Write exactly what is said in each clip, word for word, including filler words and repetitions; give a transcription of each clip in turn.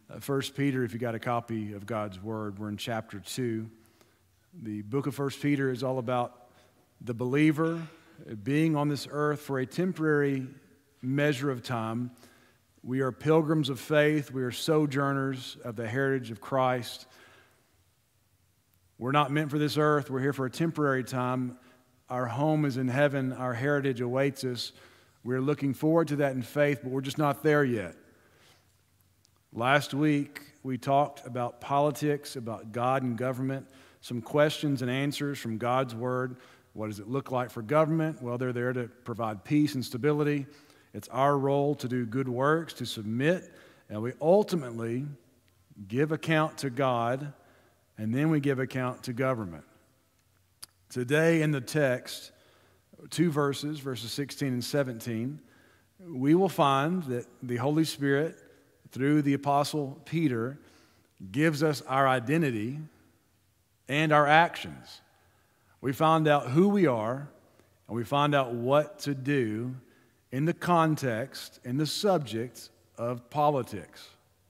Uh, First Peter, if you got a copy of God's Word, we're in chapter two. The book of First Peter is all about the believer being on this earth for a temporary measure of time. We are pilgrims of faith. We are sojourners of the heritage of Christ. We're not meant for this earth. We're here for a temporary time. Our home is in heaven. Our heritage awaits us. We're looking forward to that in faith, but we're just not there yet. Last week, we talked about politics, about God and government, some questions and answers from God's Word. What does it look like for government? Well, they're there to provide peace and stability. It's our role to do good works, to submit, and we ultimately give account to God, and then we give account to government. Today in the text, two verses, verses sixteen and seventeen, we will find that the Holy Spirit, through the Apostle Peter, gives us our identity and our actions. We find out who we are, and we find out what to do in the context, in the subject of politics.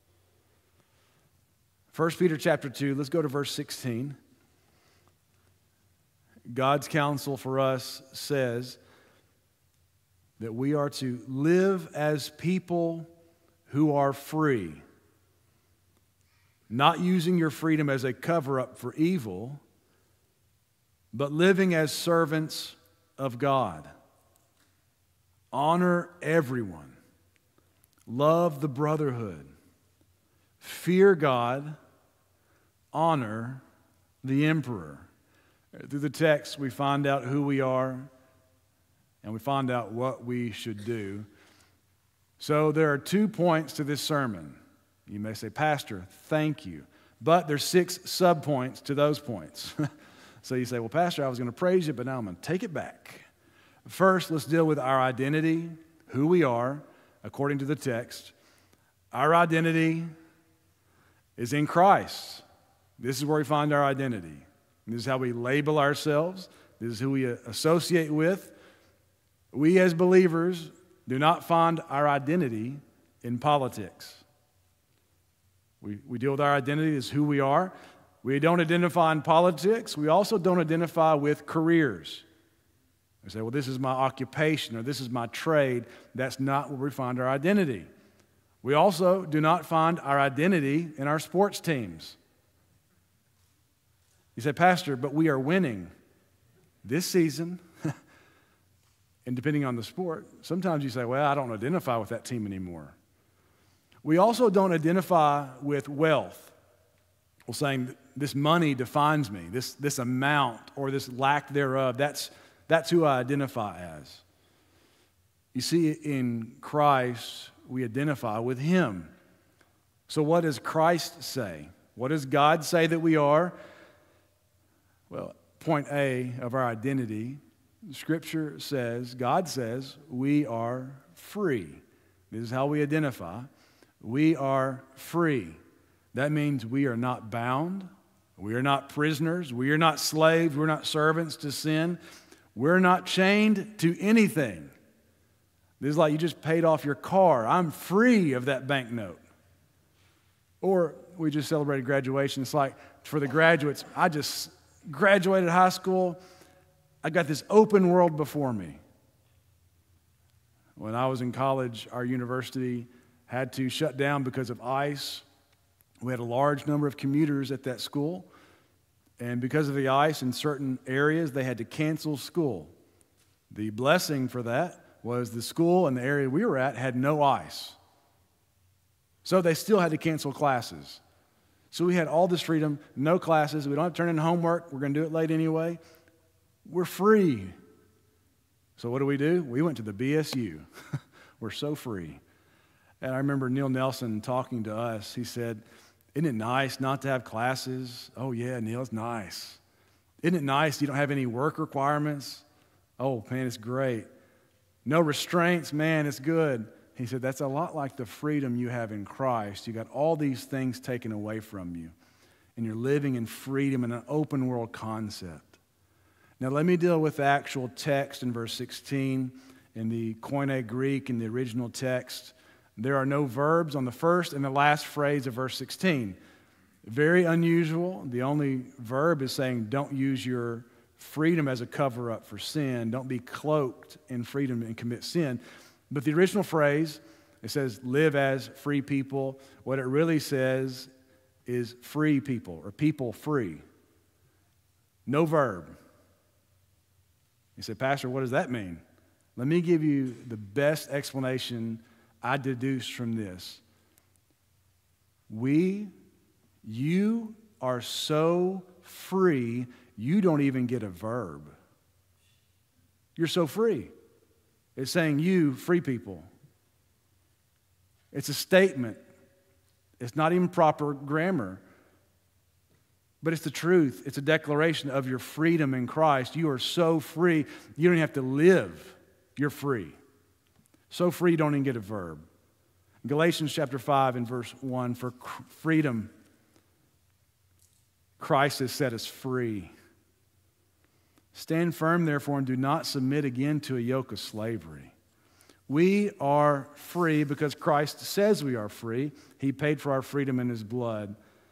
First Peter chapter two, let's go to verse sixteen. God's counsel for us says that we are to live as people who are free, not using your freedom as a cover-up for evil, but living as servants of God. Honor everyone. Love the brotherhood. Fear God. Honor the emperor. Through the text, we find out who we are, and we find out what we should do. So there are two points to this sermon. You may say, Pastor, thank you. But there's six subpoints to those points. So you say, well, Pastor, I was going to praise you, but now I'm going to take it back. First, let's deal with our identity, who we are, according to the text. Our identity is in Christ. This is where we find our identity. This is how we label ourselves. This is who we associate with. We as believers do not find our identity in politics. We, we deal with our identity as who we are. We don't identify in politics. We also don't identify with careers. We say, well, this is my occupation or this is my trade. That's not where we find our identity. We also do not find our identity in our sports teams. You say, Pastor, but we are winning this season. And depending on the sport, sometimes you say, well, I don't identify with that team anymore. We also don't identify with wealth. Well, saying this money defines me, this, this amount or this lack thereof, that's, that's who I identify as. You see, in Christ, we identify with Him. So what does Christ say? What does God say that we are? Well, point A of our identity, Scripture says, God says, we are free. This is how we identify. We are free. That means we are not bound. We are not prisoners. We are not slaves. We're not servants to sin. We're not chained to anything. This is like you just paid off your car. I'm free of that banknote. Or we just celebrated graduation. It's like for the graduates, I just graduated high school. I got this open world before me. When I was in college, our university had to shut down because of ice. We had a large number of commuters at that school, and because of the ice in certain areas, they had to cancel school. The blessing for that was the school and the area we were at had no ice. So they still had to cancel classes. So we had all this freedom, no classes. We don't have to turn in homework. We're going to do it late anyway. We're free. So what do we do? We went to the B S U. We're so free. And I remember Neil Nelson talking to us. He said, isn't it nice not to have classes? Oh, yeah, Neil, it's nice. Isn't it nice you don't have any work requirements? Oh, man, it's great. No restraints, man, it's good. He said, that's a lot like the freedom you have in Christ. You got all these things taken away from you, and you're living in freedom in an open world concept. Now, let me deal with the actual text in verse sixteen in the Koine Greek, in the original text. There are no verbs on the first and the last phrase of verse sixteen. Very unusual. The only verb is saying don't use your freedom as a cover-up for sin. Don't be cloaked in freedom and commit sin. But the original phrase, it says live as free people. What it really says is free people, or people free. No verb. You say, Pastor, what does that mean? Let me give you the best explanation I deduced from this. We, you are so free, you don't even get a verb. You're so free. It's saying you, free people. It's a statement. It's not even proper grammar. But it's the truth. It's a declaration of your freedom in Christ. You are so free, you don't even have to live. You're free. So free, you don't even get a verb. Galatians chapter five and verse one, for freedom, Christ has set us free. Stand firm, therefore, and do not submit again to a yoke of slavery. We are free because Christ says we are free. He paid for our freedom in His blood.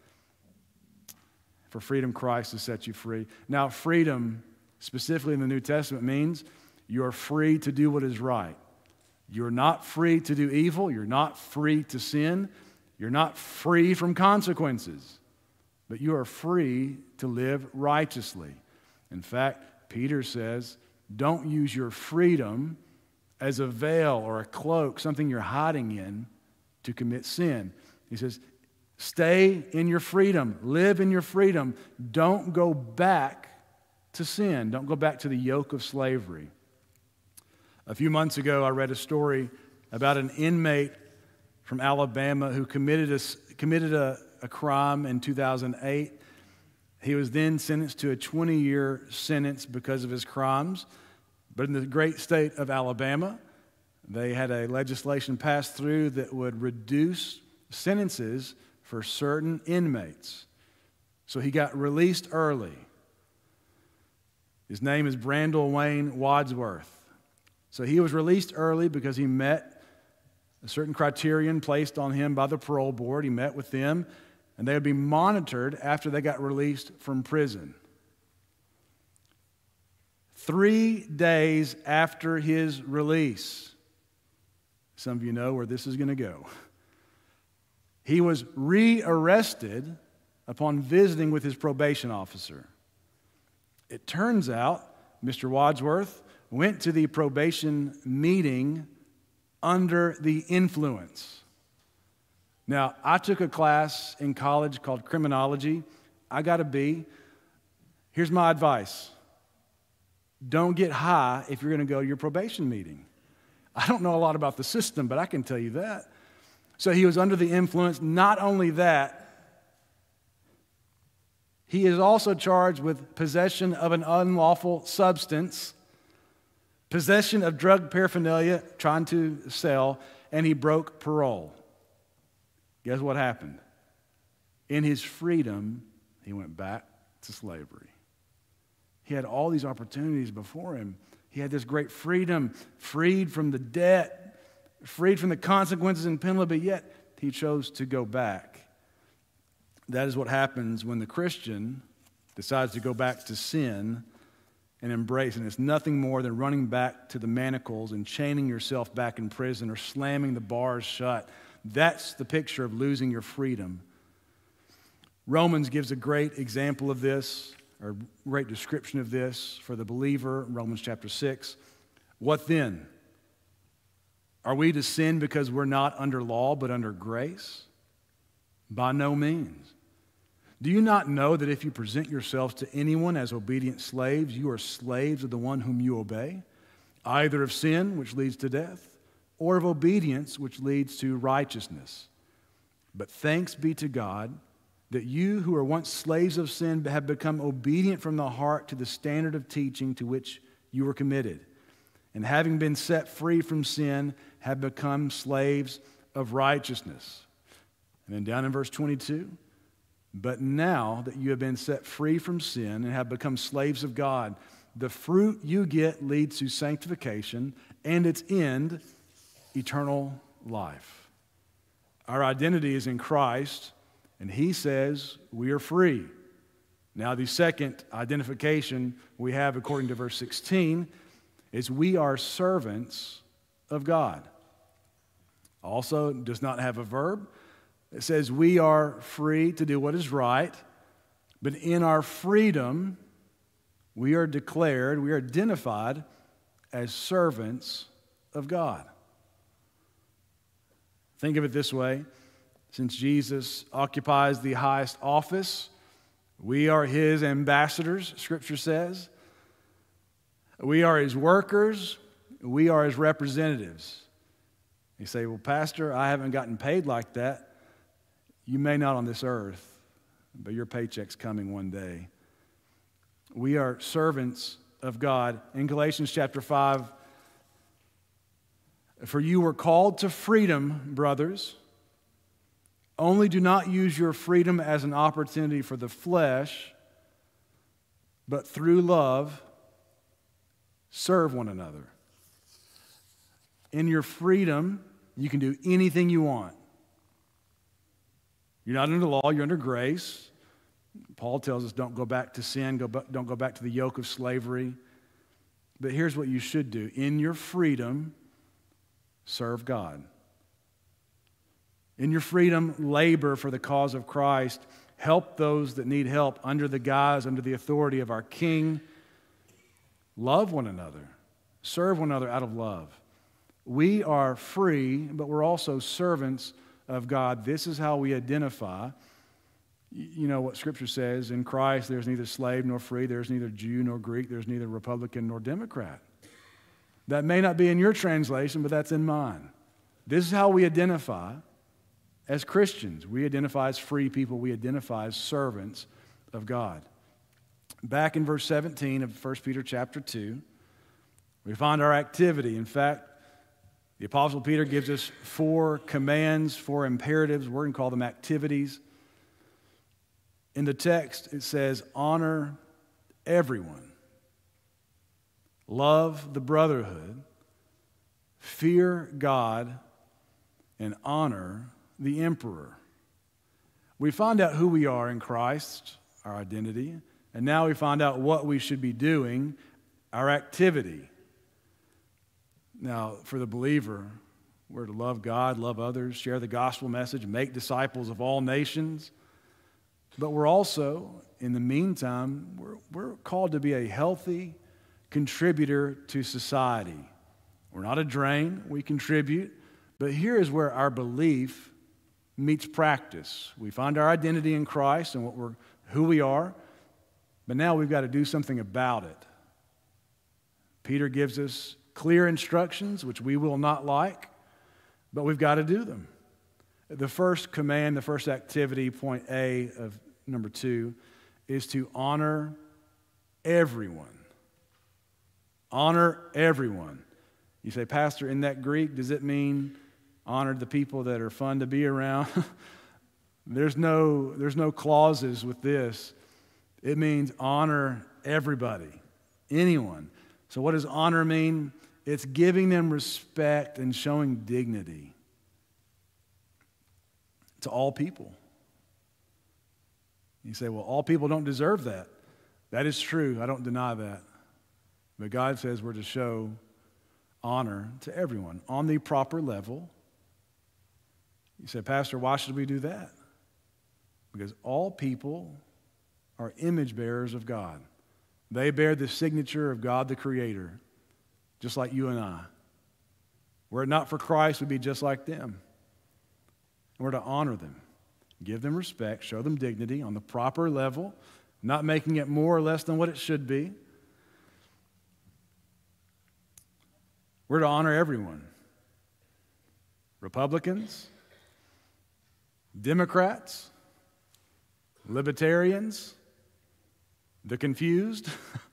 For freedom, Christ has set you free. Now, freedom, specifically in the New Testament, means you are free to do what is right. You're not free to do evil. You're not free to sin. You're not free from consequences. But you are free to live righteously. In fact, Peter says, don't use your freedom as a veil or a cloak, something you're hiding in, to commit sin. He says, stay in your freedom. Live in your freedom. Don't go back to sin. Don't go back to the yoke of slavery. A few months ago, I read a story about an inmate from Alabama who committed a, committed a, a crime in two thousand eight. He was then sentenced to a twenty-year sentence because of his crimes. But in the great state of Alabama, they had a legislation passed through that would reduce sentences for certain inmates. So he got released early. His name is Brandel Wayne Wadsworth. So he was released early because he met a certain criterion placed on him by the parole board. He met with them, and they would be monitored after they got released from prison. Three days after his release, some of you know where this is going to go, he was re-arrested upon visiting with his probation officer. It turns out Mister Wadsworth went to the probation meeting under the influence. Now, I took a class in college called criminology. I got a B. Here's my advice. Don't get high if you're going to go to your probation meeting. I don't know a lot about the system, but I can tell you that. So he was under the influence. Not only that, he is also charged with possession of an unlawful substance, possession of drug paraphernalia, trying to sell, and he broke parole. Guess what happened? In his freedom, he went back to slavery. He had all these opportunities before him. He had this great freedom, freed from the debt, freed from the consequences and penalty, but yet he chose to go back. That is what happens when the Christian decides to go back to sin and embrace. And it's nothing more than running back to the manacles and chaining yourself back in prison or slamming the bars shut. That's the picture of losing your freedom. Romans gives a great example of this, or a great description of this for the believer, Romans chapter six. What then? Are we to sin because we're not under law but under grace? By no means. Do you not know that if you present yourselves to anyone as obedient slaves, you are slaves of the one whom you obey, either of sin, which leads to death, or of obedience, which leads to righteousness? But thanks be to God that you who were once slaves of sin have become obedient from the heart to the standard of teaching to which you were committed, and having been set free from sin, have become slaves of righteousness. And then down in verse twenty-two, but now that you have been set free from sin and have become slaves of God, the fruit you get leads to sanctification, and its end, eternal life. Our identity is in Christ, and he says we are free. Now, the second identification we have, according to verse sixteen, is we are servants of God. Also, it does not have a verb. It says we are free to do what is right, but in our freedom, we are declared, we are identified as servants of God. Think of it this way. Since Jesus occupies the highest office, we are his ambassadors, Scripture says. We are his workers. We are his representatives. You say, well, Pastor, I haven't gotten paid like that. You may not on this earth, but your paycheck's coming one day. We are servants of God. In Galatians chapter five, for you were called to freedom, brothers. Only do not use your freedom as an opportunity for the flesh, but through love, serve one another. In your freedom, you can do anything you want. You're not under law, you're under grace. Paul tells us don't go back to sin, go back, don't go back to the yoke of slavery. But here's what you should do. In your freedom, serve God. In your freedom, labor for the cause of Christ. Help those that need help under the guise, under the authority of our King. Love one another. Serve one another out of love. We are free, but we're also servants of God. This is how we identify. You know what Scripture says, in Christ there's neither slave nor free, there's neither Jew nor Greek, there's neither Republican nor Democrat. That may not be in your translation, but that's in mine. This is how we identify as Christians. We identify as free people. We identify as servants of God. Back in verse seventeen of First Peter chapter two, we find our activity. In fact, the Apostle Peter gives us four commands, four imperatives. We're going to call them activities. In the text, it says, honor everyone. Love the brotherhood. Fear God. And honor the emperor. We find out who we are in Christ, our identity, and now we find out what we should be doing, our activity. Now, for the believer, we're to love God, love others, share the gospel message, make disciples of all nations. But we're also, in the meantime, we're, we're called to be a healthy contributor to society. We're not a drain, we contribute. But here is where our belief meets practice. We find our identity in Christ and what we're, who we are, but now we've got to do something about it. Peter gives us clear instructions, which we will not like, but we've got to do them. The first command, the first activity, point A of number two, is to honor everyone. Honor everyone. You say, Pastor, in that Greek, does it mean honor the people that are fun to be around? there's no, there's no clauses with this. It means honor everybody, anyone. So what does honor mean? It's giving them respect and showing dignity to all people. You say, well, all people don't deserve that. That is true. I don't deny that. But God says we're to show honor to everyone on the proper level. You say, Pastor, why should we do that? Because all people are image bearers of God. They bear the signature of God the Creator, just like you and I. Were it not for Christ, we'd be just like them. We're to honor them, give them respect, show them dignity on the proper level, not making it more or less than what it should be. We're to honor everyone. Republicans, Democrats, libertarians, the confused.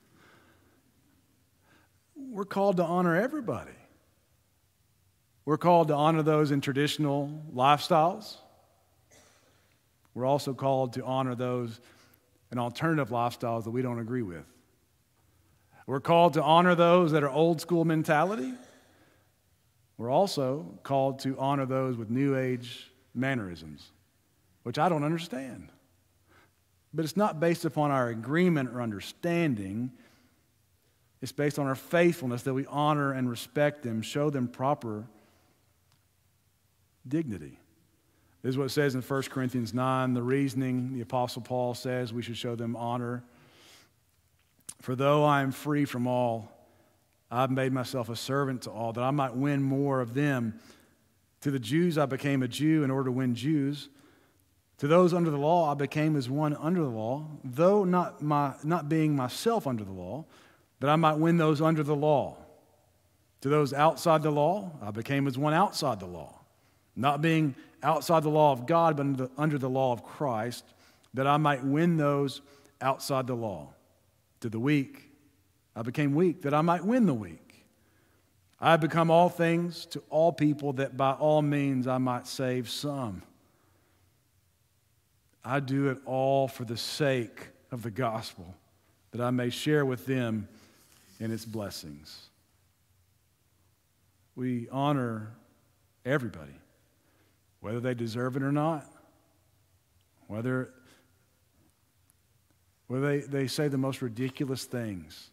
We're called to honor everybody. We're called to honor those in traditional lifestyles. We're also called to honor those in alternative lifestyles that we don't agree with. We're called to honor those that are old school mentality. We're also called to honor those with new age mannerisms, which I don't understand. But it's not based upon our agreement or understanding. It's based on our faithfulness that we honor and respect them, show them proper dignity. This is what it says in First Corinthians nine, the reasoning the Apostle Paul says we should show them honor. For though I am free from all, I've made myself a servant to all, that I might win more of them. To the Jews I became a Jew in order to win Jews. To those under the law I became as one under the law, though not, my, not being myself under the law, that I might win those under the law. To those outside the law I became as one outside the law, not being outside the law of God, but under the, under the law of Christ, that I might win those outside the law. To the weak I became weak, that I might win the weak. I have become all things to all people, that by all means I might save some. I do it all for the sake of the gospel, that I may share with them in its blessings. We honor everybody, whether they deserve it or not, whether, whether they, they say the most ridiculous things,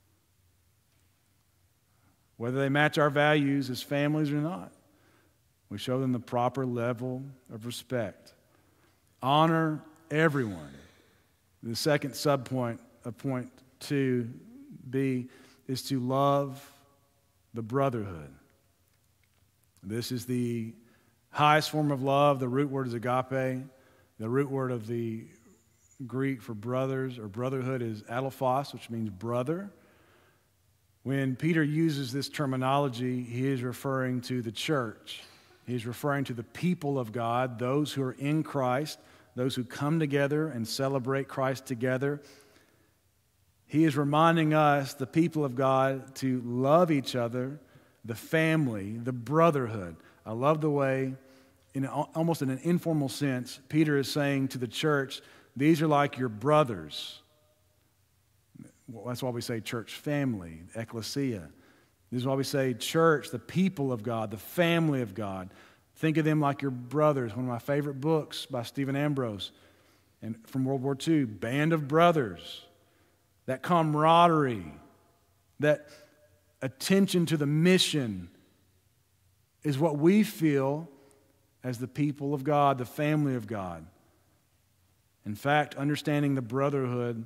whether they match our values as families or not. We show them the proper level of respect. Honor everyone. The second subpoint of point two B is to love the brotherhood. This is the highest form of love. The root word is agape. The root word of the Greek for brothers or brotherhood is adelphos, which means brother. When Peter uses this terminology, he is referring to the church. He's referring to the people of God, those who are in Christ, those who come together and celebrate Christ together. He is reminding us, the people of God, to love each other, the family, the brotherhood. I love the way, in almost in an informal sense, Peter is saying to the church, these are like your brothers. Well, that's why we say church family, ecclesia. This is why we say church, the people of God, the family of God. Think of them like your brothers. One of my favorite books by Stephen Ambrose, and from World War Two, Band of Brothers. That camaraderie, that attention to the mission is what we feel as the people of God, the family of God. In fact, understanding the brotherhood,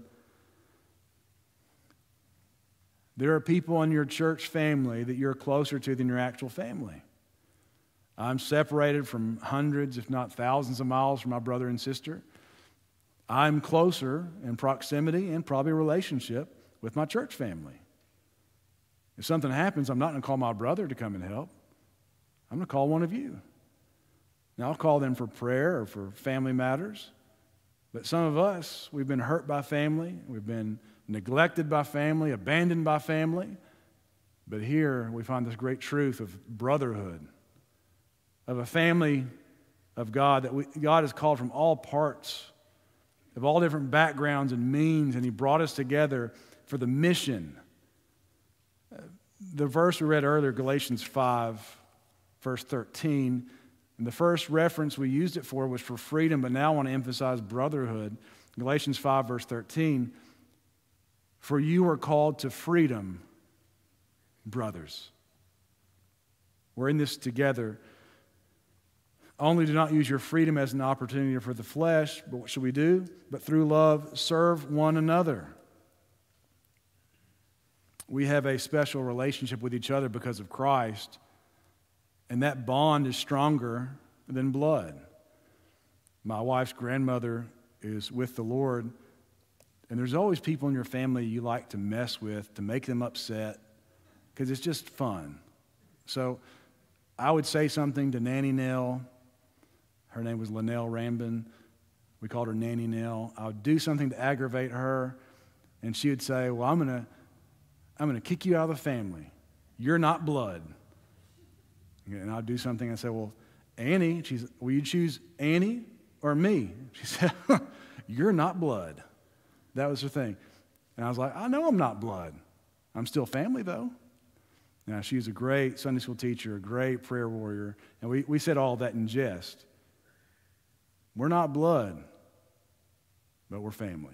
there are people in your church family that you're closer to than your actual family. I'm separated from hundreds, if not thousands of miles from my brother and sister. I'm closer in proximity and probably relationship with my church family. If something happens, I'm not going to call my brother to come and help. I'm going to call one of you. Now, I'll call them for prayer or for family matters. But some of us, we've been hurt by family. We've been neglected by family, abandoned by family. But here we find this great truth of brotherhood, of a family of God that we, God has called from all parts, of all different backgrounds and means, and He brought us together for the mission. The verse we read earlier, Galatians five, verse thirteen, and the first reference we used it for was for freedom, but now I want to emphasize brotherhood. Galatians five, verse thirteen, for you are called to freedom, brothers. We're in this together. Only do not use your freedom as an opportunity for the flesh, but what should we do? But through love, serve one another. We have a special relationship with each other because of Christ, and that bond is stronger than blood. My wife's grandmother is with the Lord, and there's always people in your family you like to mess with, to make them upset, because it's just fun. So I would say something to Nanny Nell. Her name was Linnell Rambin. We called her Nanny Nell. I would do something to aggravate her, and she would say, well, I'm going to I'm going to kick you out of the family. You're not blood. And I'd do something and say, well, Annie, she's, will you choose Annie or me? She said, you're not blood. That was her thing. And I was like, I know I'm not blood. I'm still family, though. Now, she was a great Sunday school teacher, a great prayer warrior, and we, we said all that in jest. We're not blood, but we're family.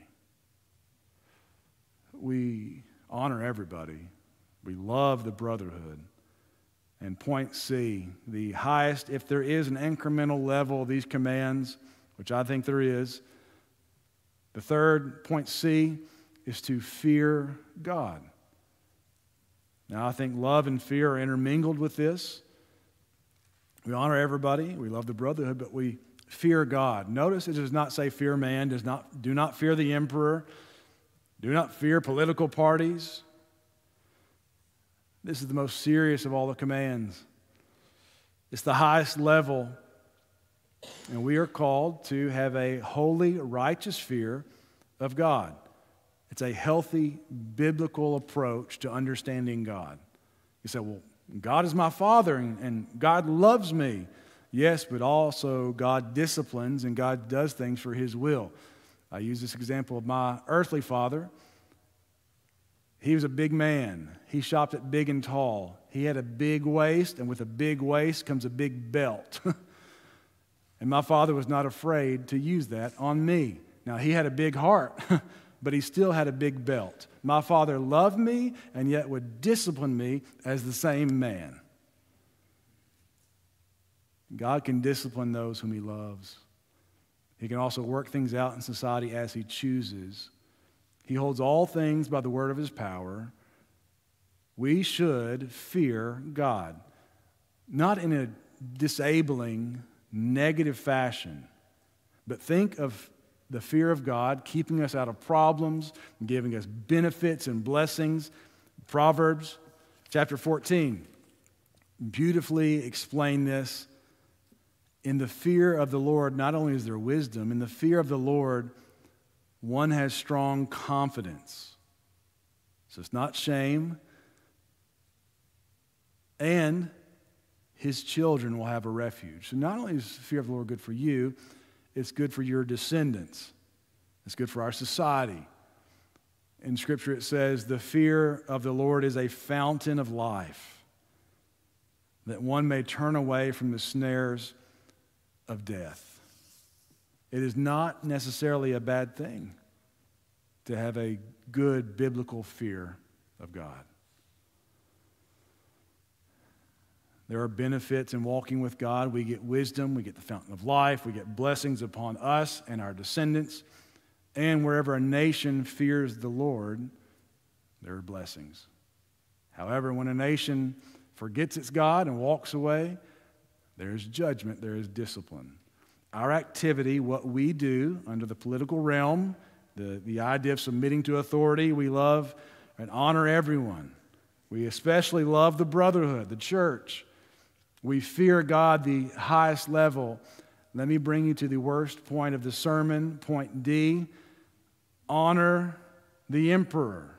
We honor everybody. We love the brotherhood. And point C, the highest, if there is an incremental level of these commands, which I think there is, the third, point C, is to fear God. Now, I think love and fear are intermingled with this. We honor everybody. We love the brotherhood, but we fear God. Notice it does not say fear man, does not, do not fear the emperor, do not fear political parties. This is the most serious of all the commands. It's the highest level, and we are called to have a holy, righteous fear of God. It's a healthy, biblical approach to understanding God. You say, well, God is my Father, and, and God loves me. Yes, but also God disciplines, and God does things for His will. I use this example of my earthly father. He was a big man. He shopped at Big and Tall. He had a big waist, and with a big waist comes a big belt. And my father was not afraid to use that on me. Now, he had a big heart, but he still had a big belt. My father loved me and yet would discipline me as the same man. God can discipline those whom He loves. He can also work things out in society as He chooses. He holds all things by the word of His power. We should fear God, not in a disabling, negative fashion, but think of the fear of God keeping us out of problems, giving us benefits and blessings. Proverbs chapter fourteen beautifully explain this. In the fear of the Lord, not only is there wisdom, in the fear of the Lord, one has strong confidence. So it's not shame. And his children will have a refuge. So not only is the fear of the Lord good for you, it's good for your descendants. It's good for our society. In Scripture it says, the fear of the Lord is a fountain of life, that one may turn away from the snares of death. It is not necessarily a bad thing to have a good biblical fear of God. There are benefits in walking with God. We get wisdom, we get the fountain of life, we get blessings upon us and our descendants. And wherever a nation fears the Lord, there are blessings. However, when a nation forgets its God and walks away, there is judgment, there is discipline. Our activity, what we do under the political realm, the, the idea of submitting to authority, we love and honor everyone. We especially love the brotherhood, the church. We fear God the highest level. Let me bring you to the worst point of the sermon, point D. Honor the emperor.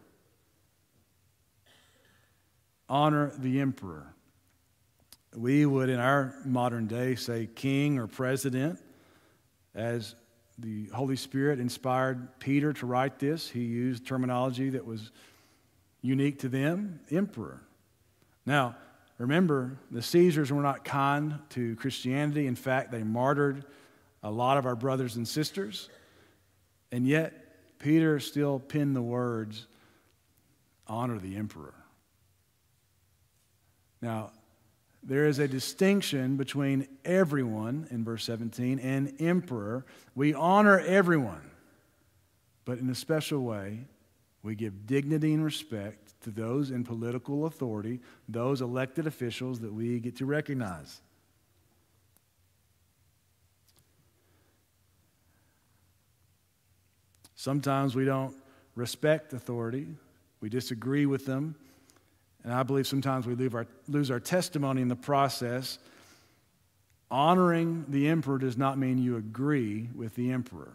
Honor the emperor. We would, in our modern day, say king or president. As the Holy Spirit inspired Peter to write this, he used terminology that was unique to them, emperor. Now, remember, the Caesars were not kind to Christianity. In fact, they martyred a lot of our brothers and sisters. And yet, Peter still penned the words, honor the emperor. Now, there is a distinction between everyone, in verse seventeen, and emperor. We honor everyone, but in a special way, we give dignity and respect to those in political authority, those elected officials that we get to recognize. Sometimes we don't respect authority. We disagree with them. And I believe sometimes we lose our, lose our testimony in the process. Honoring the emperor does not mean you agree with the emperor.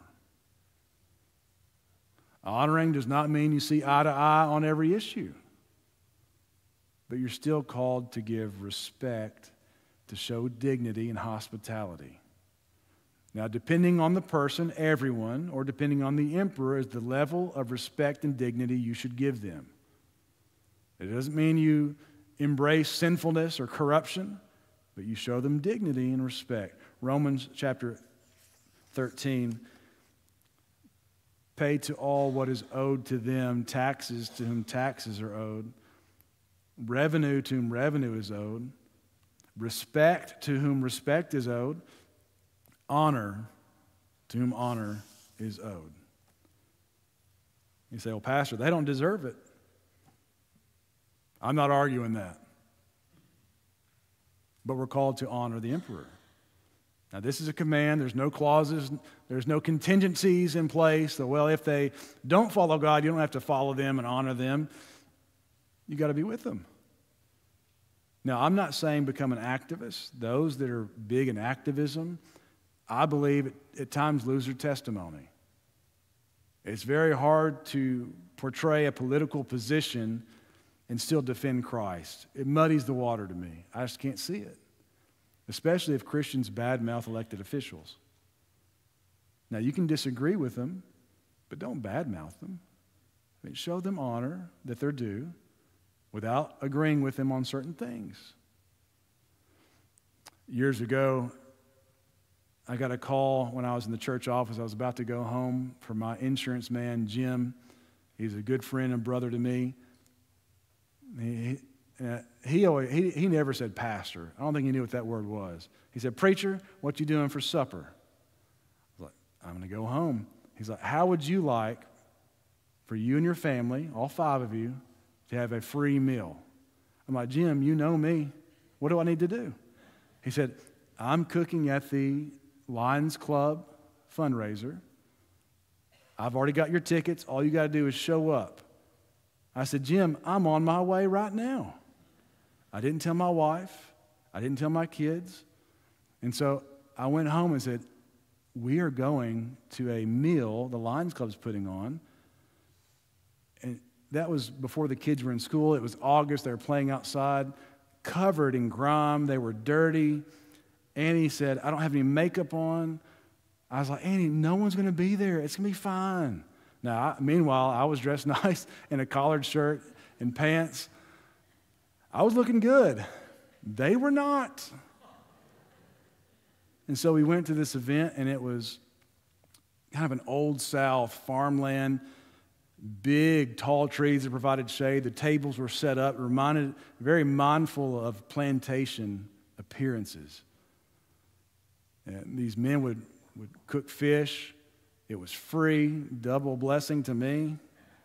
Honoring does not mean you see eye to eye on every issue. But you're still called to give respect, to show dignity and hospitality. Now, depending on the person, everyone, or depending on the emperor, is the level of respect and dignity you should give them. It doesn't mean you embrace sinfulness or corruption, but you show them dignity and respect. Romans chapter thirteen. Pay to all what is owed to them, taxes to whom taxes are owed, revenue to whom revenue is owed, respect to whom respect is owed, honor to whom honor is owed. You say, well, Pastor, they don't deserve it. I'm not arguing that. But we're called to honor the emperor. Now, this is a command. There's no clauses. There's no contingencies in place. So, well, if they don't follow God, you don't have to follow them and honor them. You got to be with them. Now, I'm not saying become an activist. Those that are big in activism, I believe at, at times lose their testimony. It's very hard to portray a political position and still defend Christ. It muddies the water to me. I just can't see it. Especially if Christians badmouth elected officials. Now, you can disagree with them, but don't badmouth them. I mean, show them honor that they're due without agreeing with them on certain things. Years ago, I got a call when I was in the church office. I was about to go home from my insurance man, Jim. He's a good friend and brother to me. He, uh, he, always, he, he never said pastor. I don't think he knew what that word was. He said, preacher, what you doing for supper? I was like, I'm going to go home. He's like, how would you like for you and your family, all five of you, to have a free meal? I'm like, Jim, you know me. What do I need to do? He said, I'm cooking at the Lions Club fundraiser. I've already got your tickets. All you got to do is show up. I said, Jim, I'm on my way right now. I didn't tell my wife. I didn't tell my kids. And so I went home and said, we are going to a meal the Lions Club's putting on. And that was before the kids were in school. It was August. They were playing outside, covered in grime. They were dirty. Annie said, I don't have any makeup on. I was like, Annie, no one's going to be there. It's going to be fine. Now, I, meanwhile, I was dressed nice in a collared shirt and pants. I was looking good. They were not. And so we went to this event, and it was kind of an old South farmland, big, tall trees that provided shade. The tables were set up, reminded, very mindful of plantation appearances. And these men would, would cook fish. It was free, double blessing to me.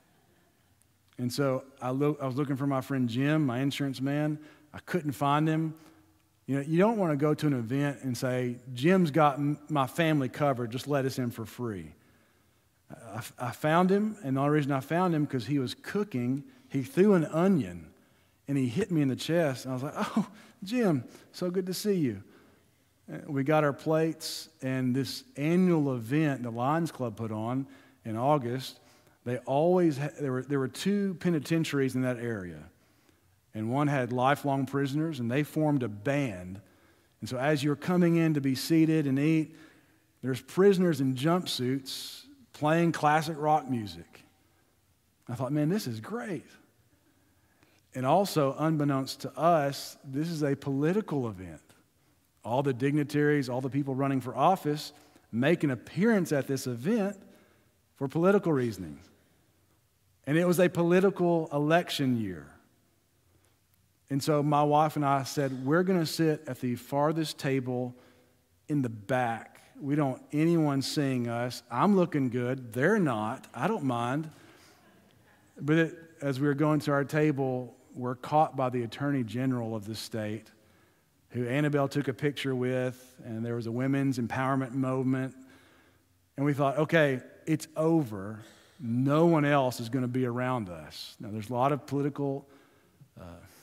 And so I, lo- I was looking for my friend Jim, my insurance man. I couldn't find him. You know, you don't want to go to an event and say, Jim's got m- my family covered, just let us in for free. I, I found him, and the only reason I found him because he was cooking. He threw an onion, and he hit me in the chest. And I was like, oh, Jim, so good to see you. We got our plates, and this annual event the Lions Club put on in August, they always ha- there were there were two penitentiaries in that area, and one had lifelong prisoners, and they formed a band. And so as you're coming in to be seated and eat, there's prisoners in jumpsuits playing classic rock music. I thought, man, this is great. And also, unbeknownst to us, this is a political event. All the dignitaries, all the people running for office make an appearance at this event for political reasons. And it was a political election year. And so my wife and I said, we're going to sit at the farthest table in the back. We don't want anyone seeing us. I'm looking good. They're not. I don't mind. But it, as we were going to our table, we're caught by the Attorney General of the state, who Annabelle took a picture with, and there was a women's empowerment movement. And we thought, okay, it's over. No one else is going to be around us. Now, there's a lot of political uh,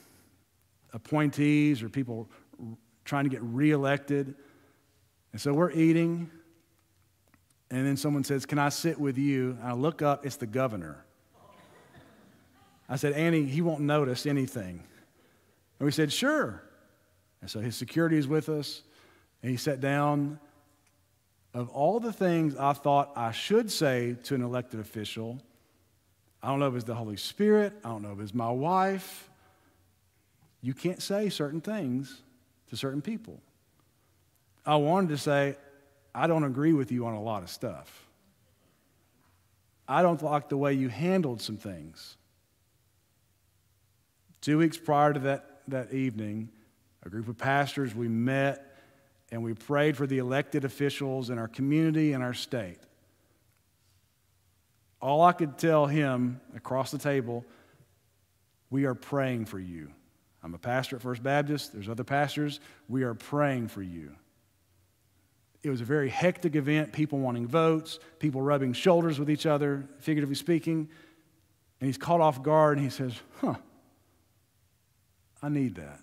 appointees or people trying to get reelected. And so we're eating, and then someone says, can I sit with you? And I look up, it's the governor. I said, Annie, he won't notice anything. And we said, sure. And so his security is with us, and he sat down. Of all the things I thought I should say to an elected official, I don't know if it's the Holy Spirit, I don't know if it's my wife. You can't say certain things to certain people. I wanted to say, I don't agree with you on a lot of stuff. I don't like the way you handled some things. Two weeks prior to that, that evening, a group of pastors, we met and we prayed for the elected officials in our community and our state. All I could tell him across the table, we are praying for you. I'm a pastor at First Baptist. There's other pastors. We are praying for you. It was a very hectic event, people wanting votes, people rubbing shoulders with each other, figuratively speaking. And he's caught off guard and he says, huh, I need that.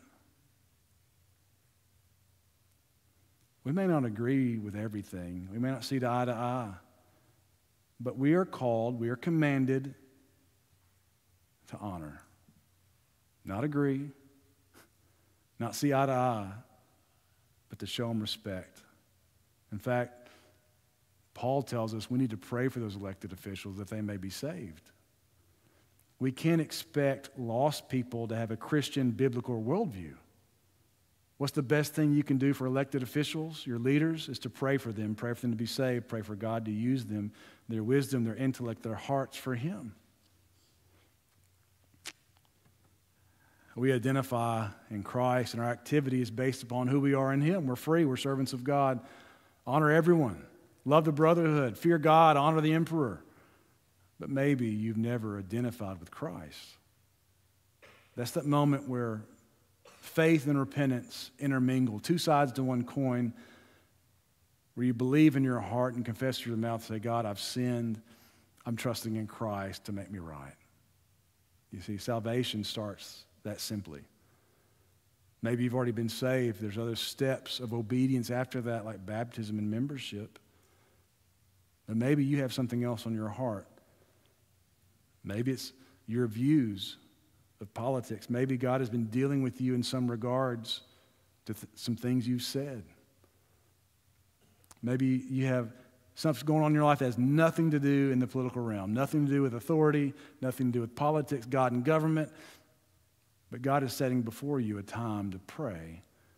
We may not agree with everything. We may not see eye to eye. But we are called, we are commanded to honor. Not agree, not see eye to eye, but to show them respect. In fact, Paul tells us we need to pray for those elected officials that they may be saved. We can't expect lost people to have a Christian biblical worldview. What's the best thing you can do for elected officials, your leaders, is to pray for them, pray for them to be saved, pray for God to use them, their wisdom, their intellect, their hearts for Him. We identify in Christ, and our activity is based upon who we are in Him. We're free, we're servants of God. Honor everyone. Love the brotherhood. Fear God. Honor the emperor. But maybe you've never identified with Christ. That's that moment where faith and repentance intermingle, two sides to one coin, where you believe in your heart and confess with your mouth, say, God, I've sinned. I'm trusting in Christ to make me right. You see, salvation starts that simply. Maybe you've already been saved. There's other steps of obedience after that, like baptism and membership. But maybe you have something else on your heart. Maybe it's your views of politics. Maybe God has been dealing with you in some regards to th- some things you've said. Maybe you have something going on in your life that has nothing to do in the political realm, nothing to do with authority, nothing to do with politics, God and government. But God is setting before you a time to pray,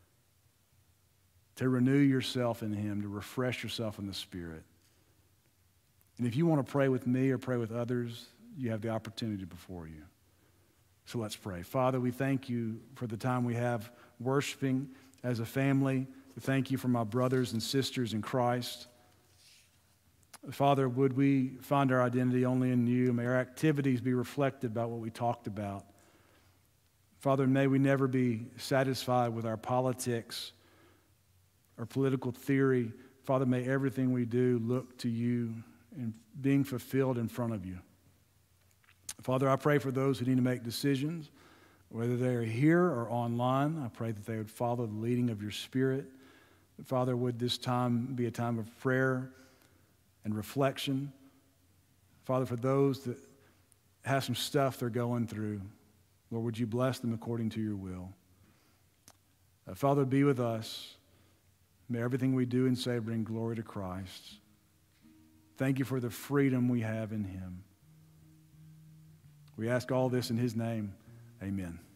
to renew yourself in Him, to refresh yourself in the Spirit. And if you want to pray with me or pray with others, you have the opportunity before you. So let's pray. Father, we thank you for the time we have worshiping as a family. We thank you for my brothers and sisters in Christ. Father, would we find our identity only in you? May our activities be reflected by what we talked about. Father, may we never be satisfied with our politics or political theory. Father, may everything we do look to you and being fulfilled in front of you. Father, I pray for those who need to make decisions, whether they are here or online. I pray that they would follow the leading of your Spirit. Father, would this time be a time of prayer and reflection? Father, for those that have some stuff they're going through, Lord, would you bless them according to your will? Uh, Father, be with us. May everything we do and say bring glory to Christ. Thank you for the freedom we have in Him. We ask all this in His name. Amen.